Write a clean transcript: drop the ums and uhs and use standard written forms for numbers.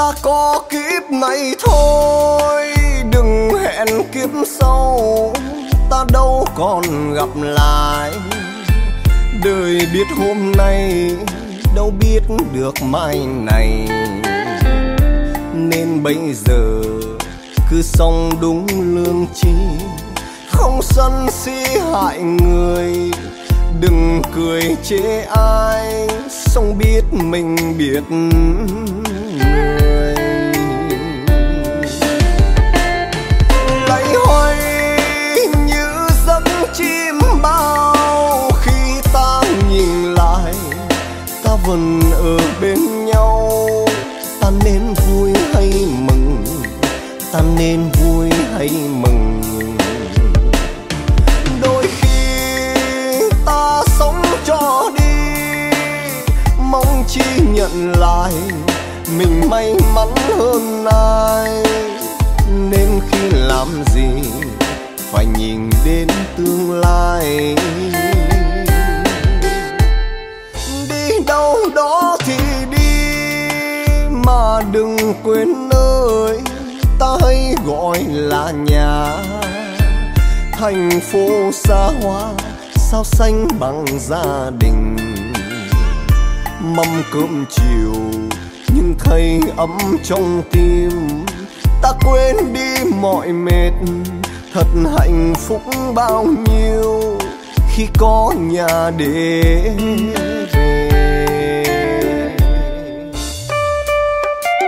Ta có kiếp này thôi, đừng hẹn kiếp sau, ta đâu còn gặp lại. Đời biết hôm nay, đâu biết được mai này. Nên bây giờ cứ sống đúng lương tri, không sân si hại người. Đừng cười chê ai, sống biết mình biết người. Lạy hoay như giấc chim bao, khi ta nhìn lại ta vẫn ở bên nhau. Ta nên vui hay mừng, ta nên vui hay mừng. Đôi khi ta sống cho đi, mong chi nhận lại mình may mắn hơn ai. Nên khi làm gì phải nhìn đến tương lai. Đi đâu đó thì đi, mà đừng quên nơi ta hay gọi là nhà. Thành phố xa hoa sao xanh bằng gia đình, mâm cơm chiều nhưng thấy ấm trong tim. Ta quên đi mọi mệt, thật hạnh phúc bao nhiêu khi có nhà để về.